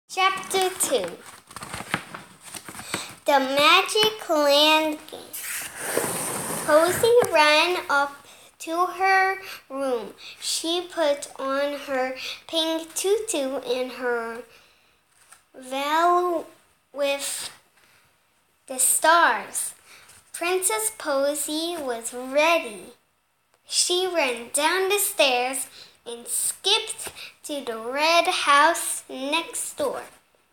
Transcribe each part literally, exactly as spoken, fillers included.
Chapter two. The Magic Land Game. Posy ran up to her room. She put on her pink tutu and her veil with the stars. Princess Posy was ready. She ran down the stairs and skipped to the red house next door.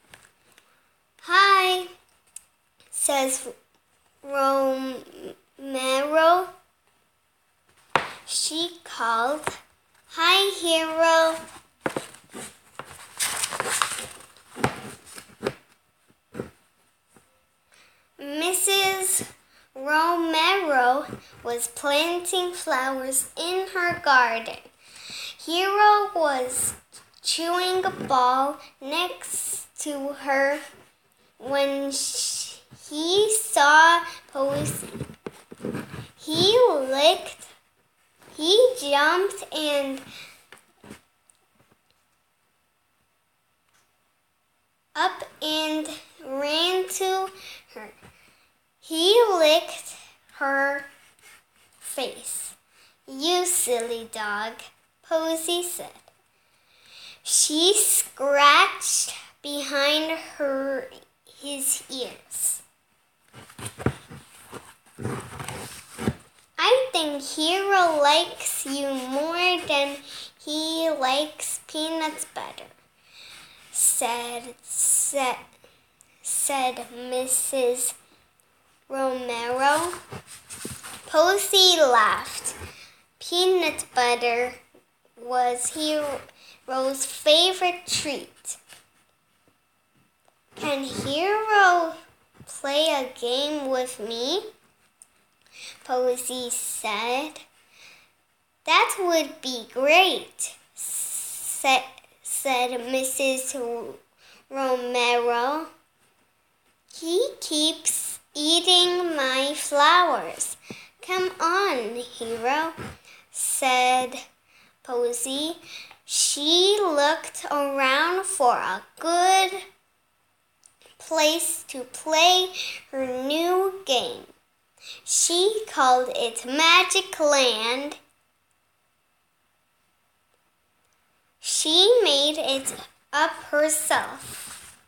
"Hi," says Romero. She called. "Hi, Hero." Missus Romero was planting flowers in her garden. Hero was chewing a ball next to her when she, he saw Posy. He licked, he jumped and up and ran to her. He licked her face. "You silly dog," Posy said. She scratched behind her his ears. "I think Hero likes you more than he likes peanut butter," said said, said Missus Romero. Posy laughed. Peanut butter was Hero's favorite treat. "Can Hero play a game with me?" Posy said. "That would be great," said, said Missus Romero. "He keeps eating my flowers. Come on, Hero," said Posy. She looked around for a good place to play her new game. She called it Magic Land. She made it up herself.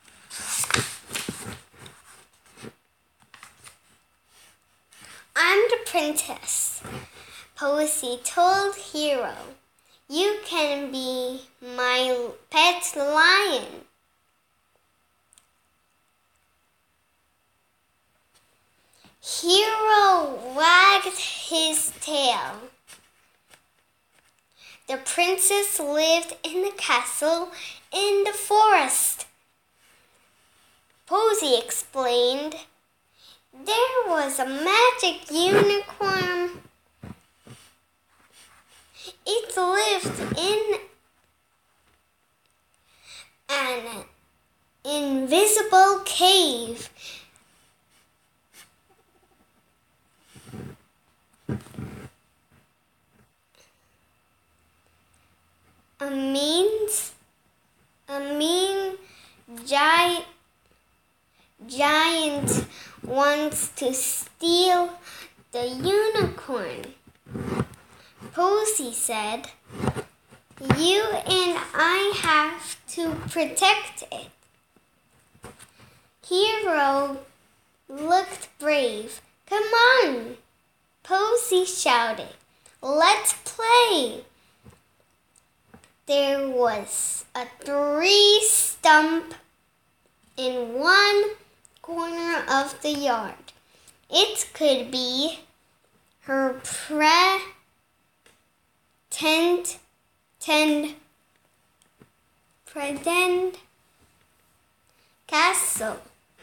"I'm the princess," Posy told Hero. "You can be my pet lion." Hero wagged his tail. The princess lived in a castle in the forest. Posy explained. There was a magic unicorn. It lived in an invisible cave. A means, a mean giant, giant wants to steal the unicorn. Posy said, "You and I have to protect it." Hero looked brave. "Come on," Posy shouted. "Let's play." There was a tree stump in one corner of the yard. It could be her pre tent tend pretend castle.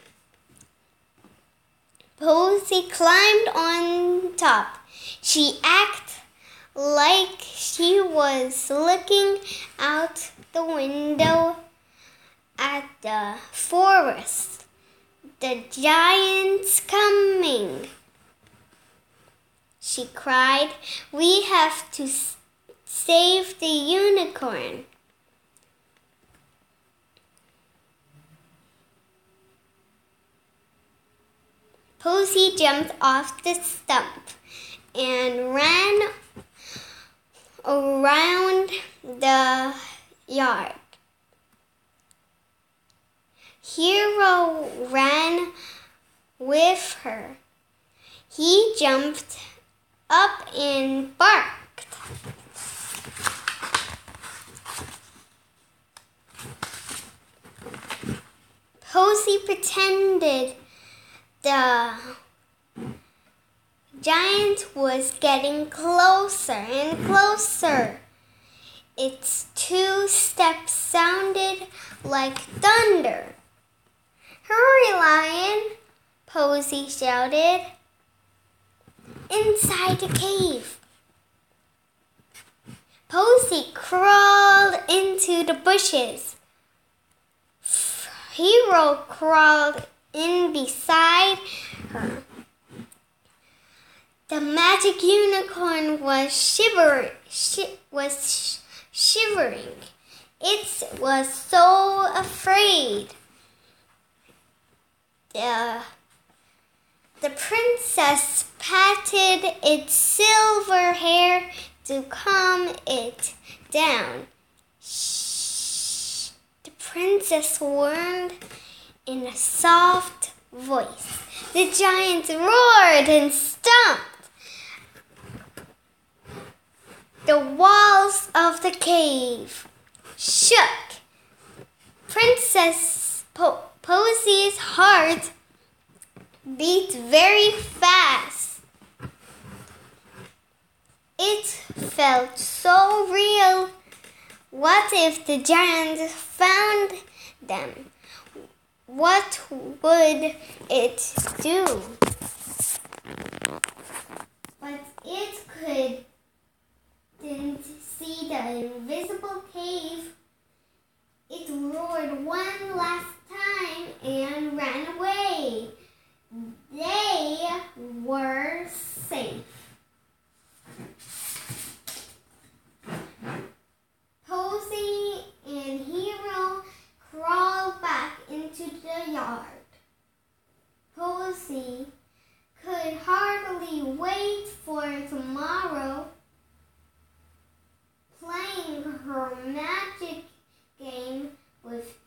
Posy climbed on top. She acted like she was looking out the window at the forest. "The giant's coming," she cried. "We have to save the unicorn." Posy jumped off the stump and ran around the yard. Hero ran with her. He jumped up and barked. Posy pretended the giant was getting closer and closer. Its two steps sounded like thunder. "Hurry, Lion!" Posy shouted. Inside the cave, Posy crawled into the bushes. Hero crawled in beside her. The magic unicorn was shiver, shi- was sh- shivering. It was so afraid. The, the princess patted its silver hair to calm it down. Shh, the princess warned in a soft voice. The giant roared and stomped. The walls of the cave shook. Princess po- Posy's heart beat very fast. It felt so real. What if the giant found them? What would it do? But it could didn't see the invisible cave. It roared one last time and ran away. They were safe. Posy and Hero crawled back into the yard. Posy could hardly wait for tomorrow. Playing her magic game with